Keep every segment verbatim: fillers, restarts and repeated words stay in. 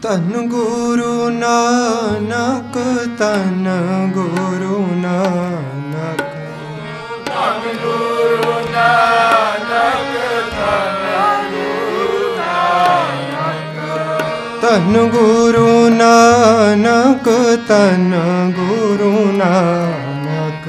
ਧੰਨ ਗੁਰੂ ਨਾਨਕ, ਧੰਨ ਗੁਰੂ ਨਾਨਕ, ਧੰਨ ਗੁਰੂ ਨਾਨਕ, ਧੰਨ ਗੁਰੂ ਨਾਨਕ, ਧੰਨ ਗੁਰੂ ਨਾਨਕ, ਧੰਨ ਗੁਰੂ ਨਾਨਕ।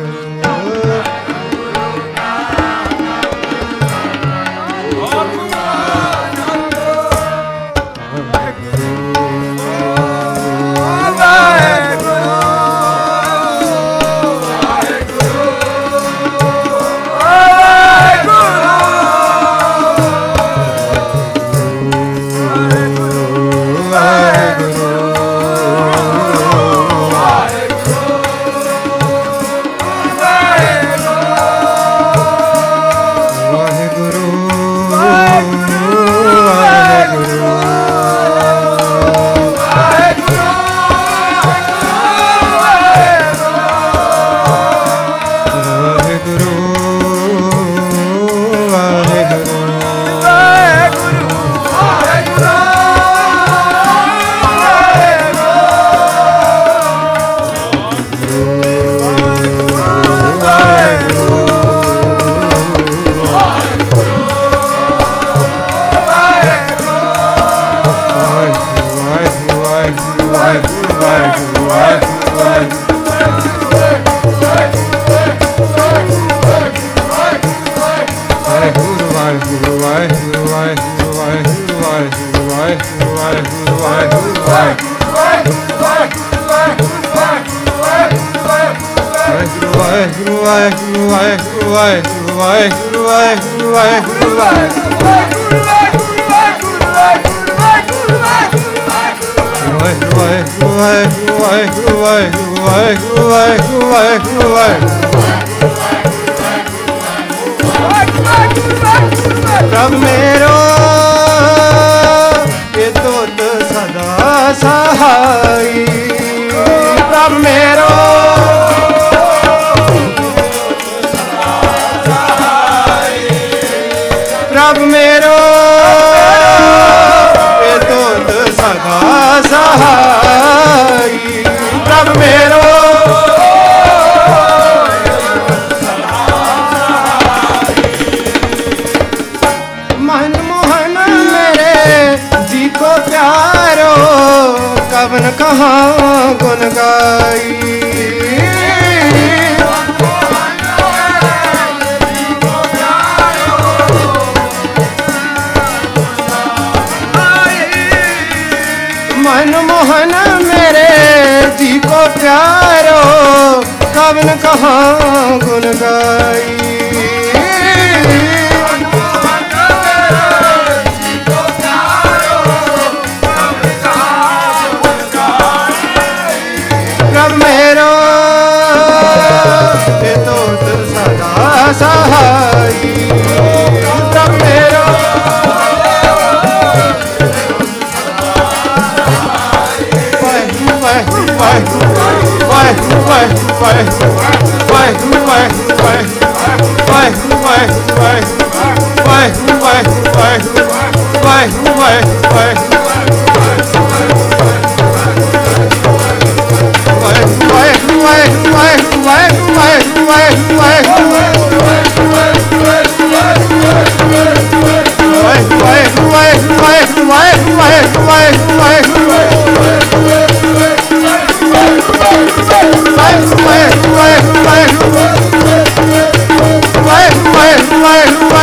ਪ੍ਰਭ ਮੇਰੋ ਇਹ ਤੁਧ ਸਦਾ ਸਹਾਈ, ਪ੍ਰਭ ਮੇਰੋ ਪ੍ਰਭ ਮੇਰੋ ਇਹ ਤੁਧ ਸਦਾ ਸਹਾਈ, ਪ੍ਰਭ ਮੇਰੋ कवन कहाँ गुन गाई, मन मोहन मेरे जी को प्यारो, कवन कहाँ गुन गाई। सहाई प्रभ मेरो, Waheguru Waheguru Waheguru Waheguru Waheguru Waheguru Waheguru Waheguru Waheguru Waheguru Waheguru Waheguru Why, why, why, why, why, why, why,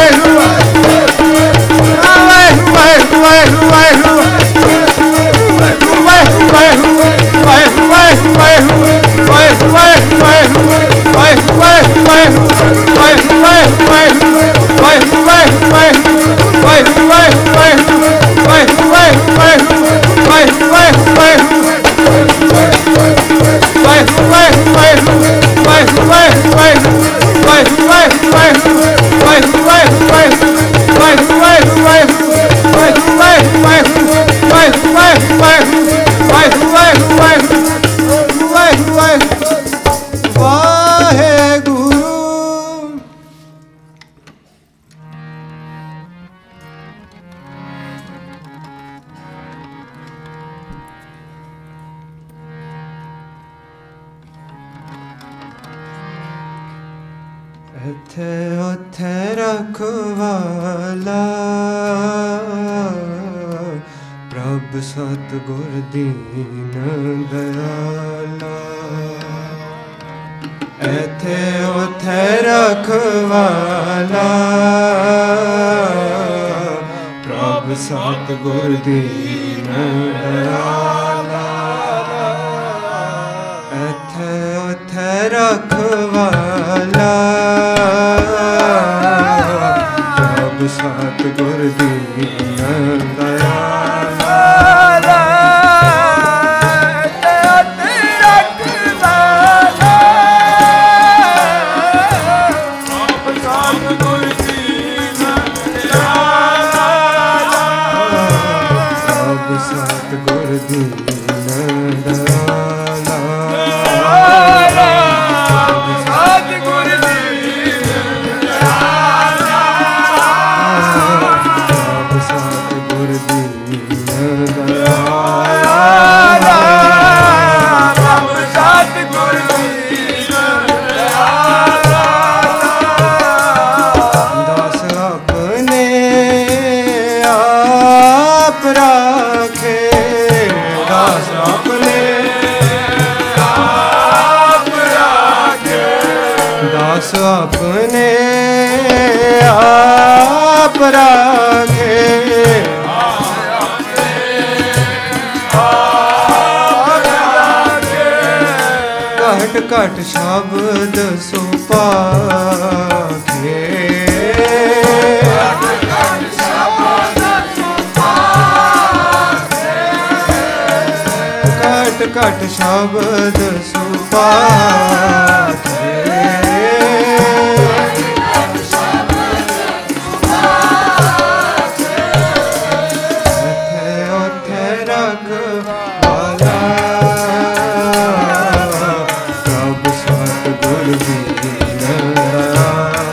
इत्थे उत्थे रखवाला प्रभ सतगुर दीन दयाला। इत्थे उत्थे रखवाला प्रभ सतगुर दीन दयाला। इत्थे उत्थे रखवाला प्रभ सतगुर दीन दयाला। सतगुर दीन दयाला। सतगुर दीन दयाला। सतगुर दीन दयाला। सतगुर दीन दयाला। दास अपने आप राखे, दास अपने आप राखे, दास अपने आप राखे। घट घट शब्द सुपाखे, घट शब्द सुपाखे। इत्थे उत्थे रखवाला प्रभ सतगुर दीन दयाला।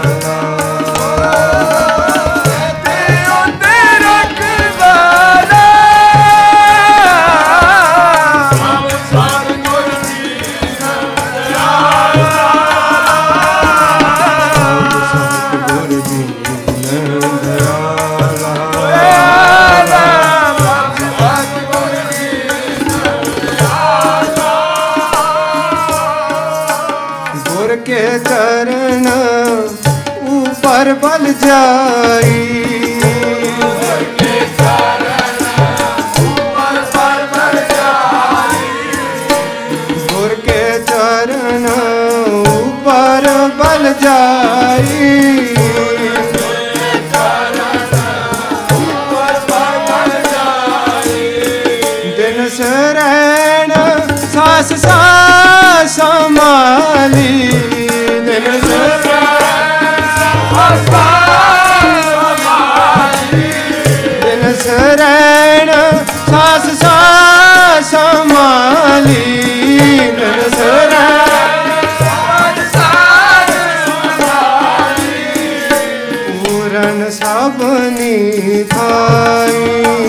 के चरण ऊपर बल जाई, गुर के चरण ऊपर बल जाई, गुर के चरण ऊपर बल जाई। दिन शरण सास सास संभाली, दिन शरण सास सास संभाली, दिन शरण पूरन सबनी थाई,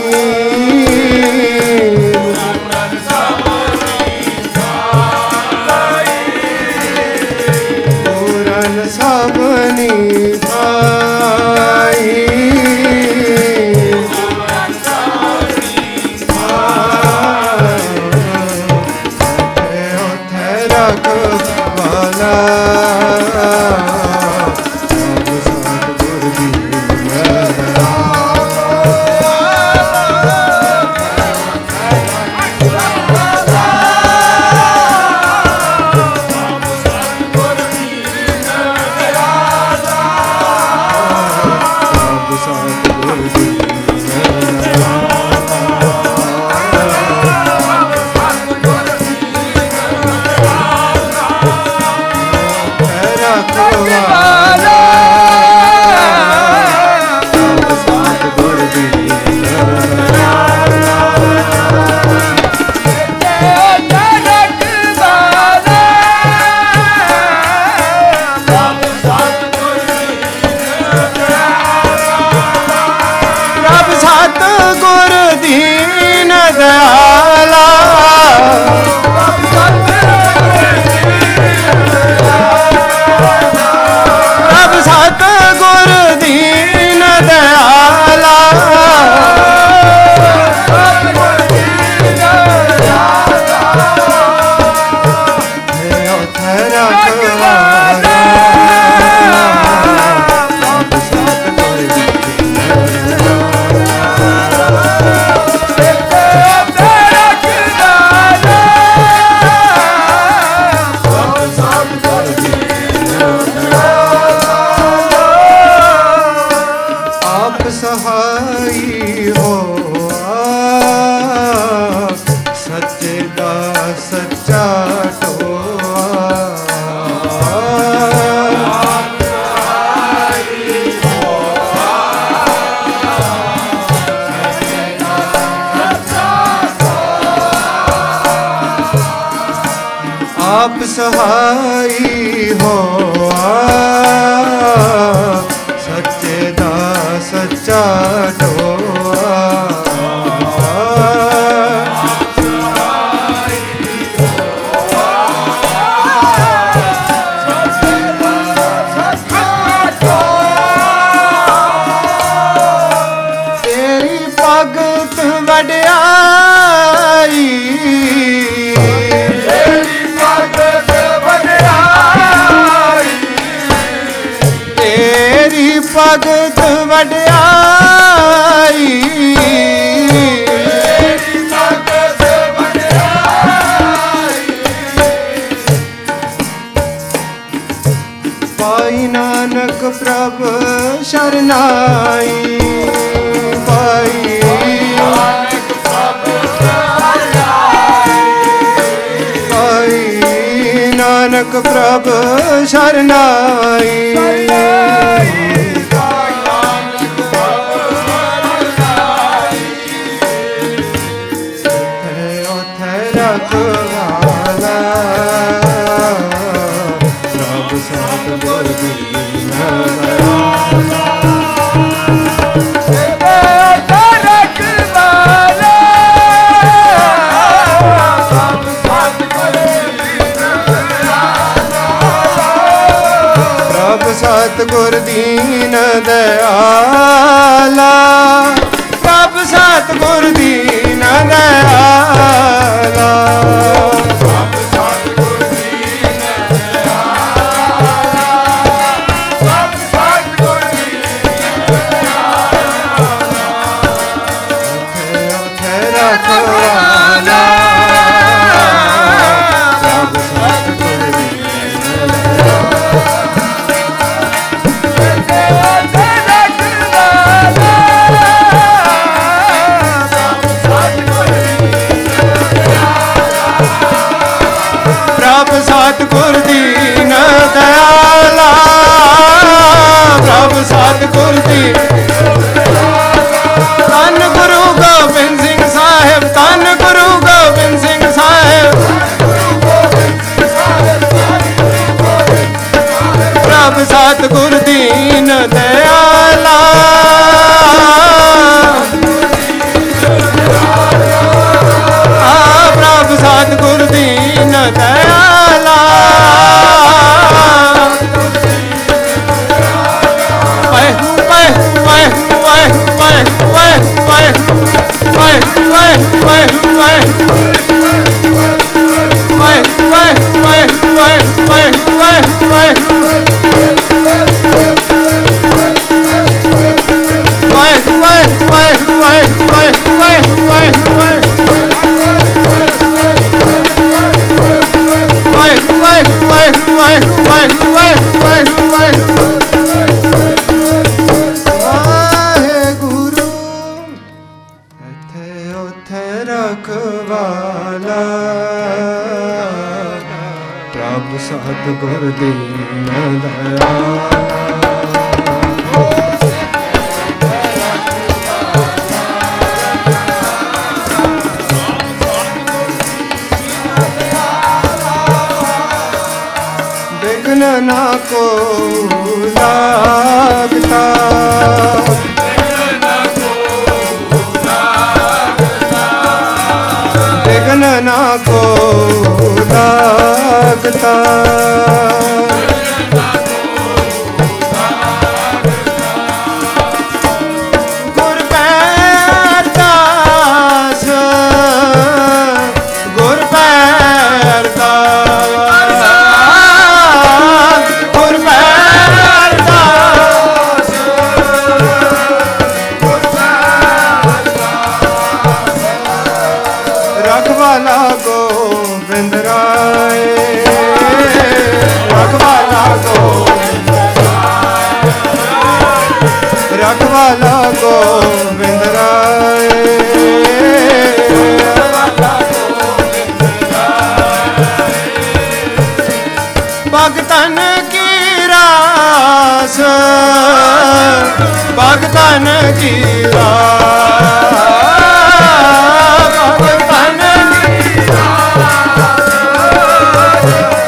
सबनी भाई। उत्थे रखवाला प्रभ सतगुर दीन दयाला। सतगुर दीन दयाला। आप सहाई होआ सच्चे दा सच्चा ढोआ तेरी भगत वड्याई भगत वड्याई पाई नानक प्रभ शरनाई पाई पाई नानक प्रभ शरनाई सतगुर दीन दयाला प्रभ सतगुर दीन दयाला प्रभ सतगुर दीन दयाला प्रभ सतगुर दीन दयाला उठे रखवाला प्रभ सतगुर दीन दयाला सतगुर दीन दयाला प्रभ सतगुर दीन धन गुरु गोबिंद सिंह साहिब धन गुरु गोबिंद सिंह साहिब प्रभ सतगुर दीन दयाला प्रभ सतगुर दीन दयाला प्रभ सतगुर दीन दयाला विघ्न ना को लागता विघ्न ना को लागता गुर पैर दास गुर पैर दास गुर पैर दास रखवाला गोविंद राय रखवाला गोविंद राय रखवाला गोविंद राय भगतन की रास भगतन की रास भगतन की रास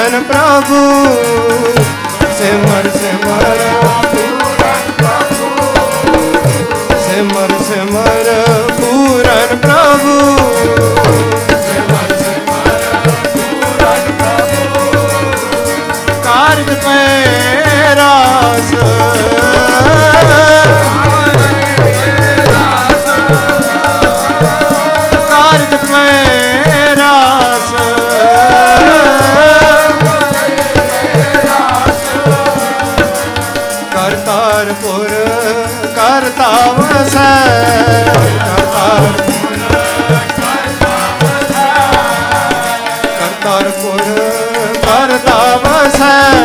पूरन प्रभु सिमर सिमर सिमर सिमर पूरन प्रभु कार्य पैरास कार्य पैरास करतारपुर करतावस करतारपुर करतावस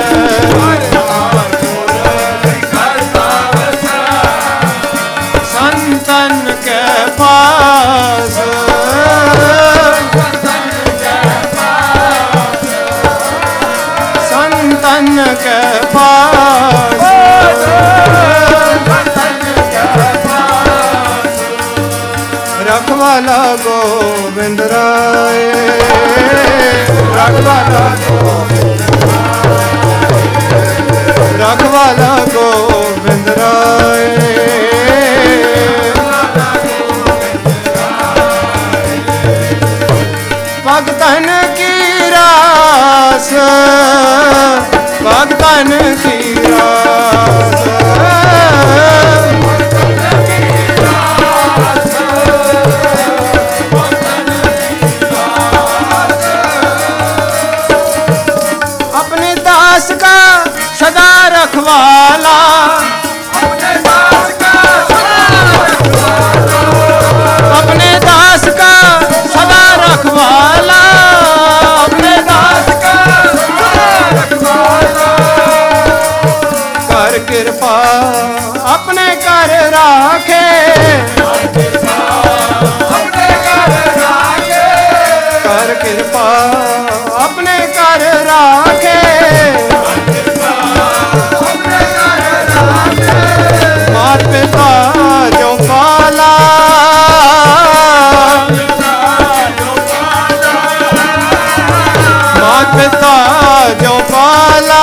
संतन के पास संतन के पास रखवाला गोविंद राय रखवाला रखवाला गोविंद राय भगतन की रास भगतन की रास अपने दास का सदा रखवाला अपने दास का अपने दास का सदा रखवाला अपने दास का रखवाला कर कृपा अपने कर राखे अपने कर राखे कर कृपा अपने कर राखे मात पिता जो पाला मात पिता जो पाला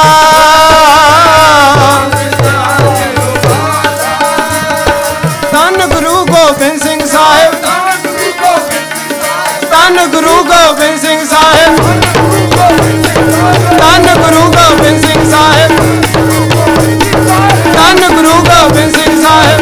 धन गुरु गोबिंद सिंह साहिब धन गुरु गोबिंद सिंह साहिब धन गुरु गोबिंद सिंह साहिब धन गुरु गोबिंद सिंह साहिब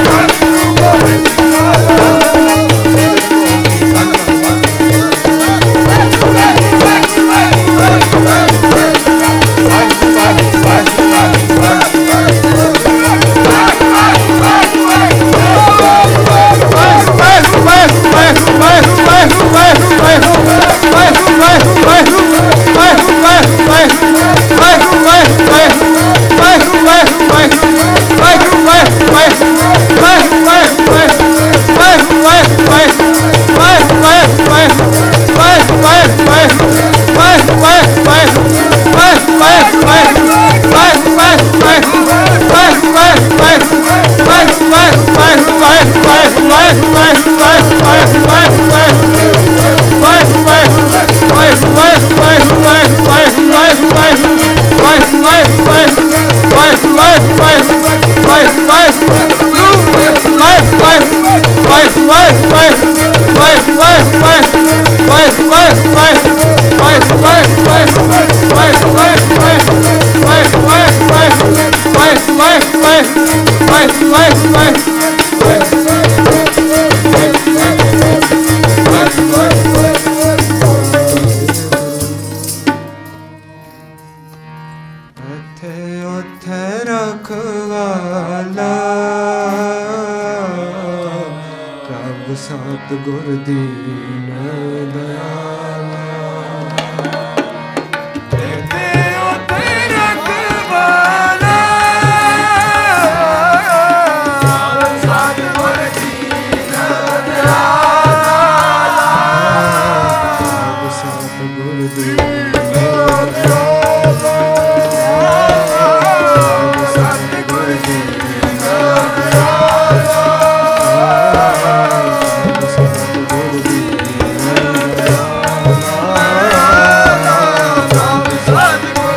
सतगुर दीन दयाला Sadhguru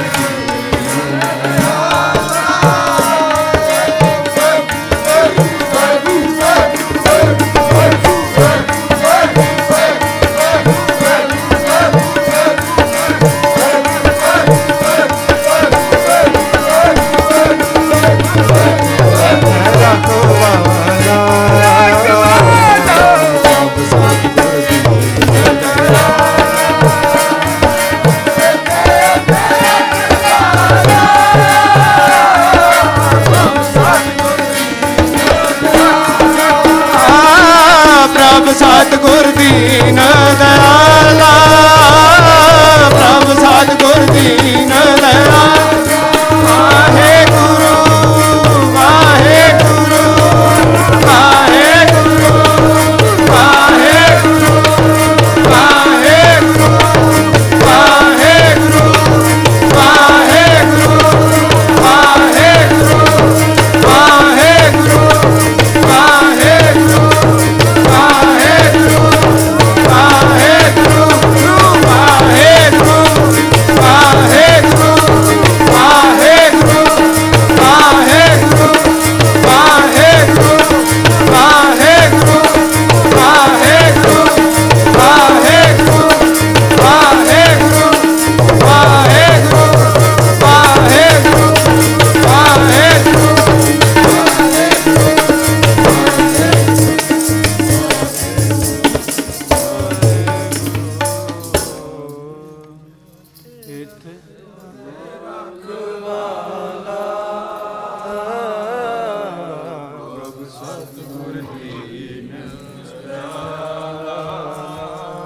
ਉੱਥੇ